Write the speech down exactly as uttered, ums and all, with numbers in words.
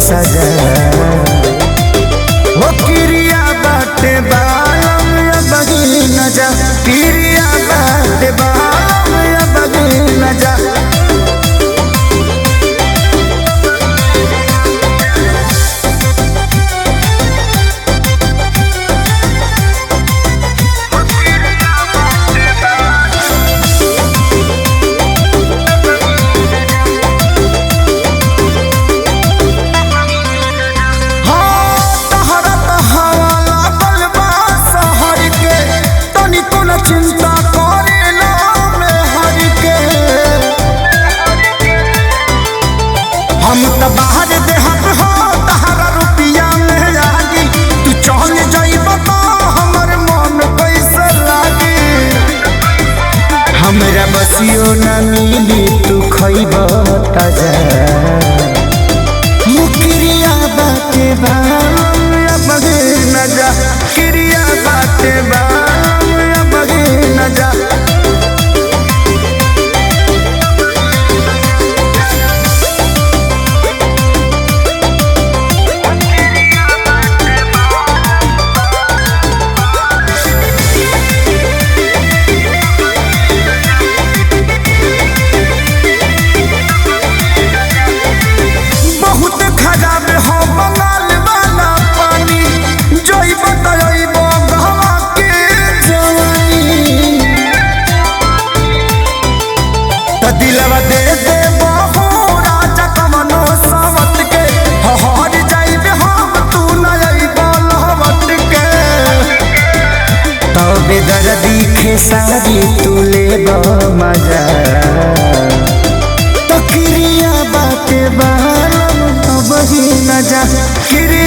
सजा वो किरिया बाटे बालम या बगी न जा किरिया बाटे बालम या बगी न जा चिंता करे ना में हर के हम त बाहर देहत हो तहरा रुपया में लागी तू चल जाइब तो हमर मन कैसे लागी हमरा बसियो ना मिली तू खइब ताजा मुकिरिया बाटे बालम या बगे न जा किरिया बाटे बालम या बगे न जा बहुत खराब हो बंगाल वाला पानी जोई बताई बंगवा के जवानी त दिलवा दे दे बहु राजा कमनो सावत के हर जाइबे हम तू न आइब लहवत के तबे दर्दी खेसारी तू लेब मजा तो किरिया बाटे बालम तो बही न जा।